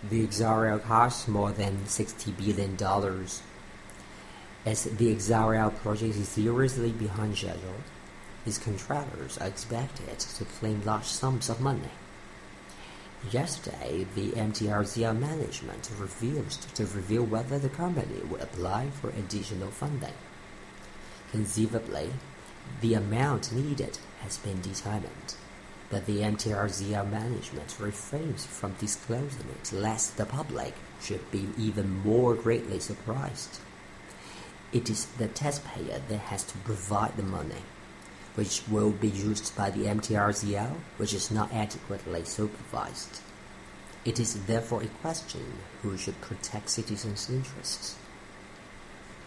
The XRL costs more than $60 billion. As the XRL project is seriously behind schedule, its contractors are expected to claim large sums of money. Yesterday, the MTRZL management refused to reveal whether the company would apply for additional funding. Conceivably, the amount needed has been determined, but the MTRZL management refrains from disclosing it lest the public should be even more greatly surprised. It is the taxpayer that has to provide the money, which will be used by the MTRZL, which is not adequately supervised. It is therefore a question who should protect citizens' interests.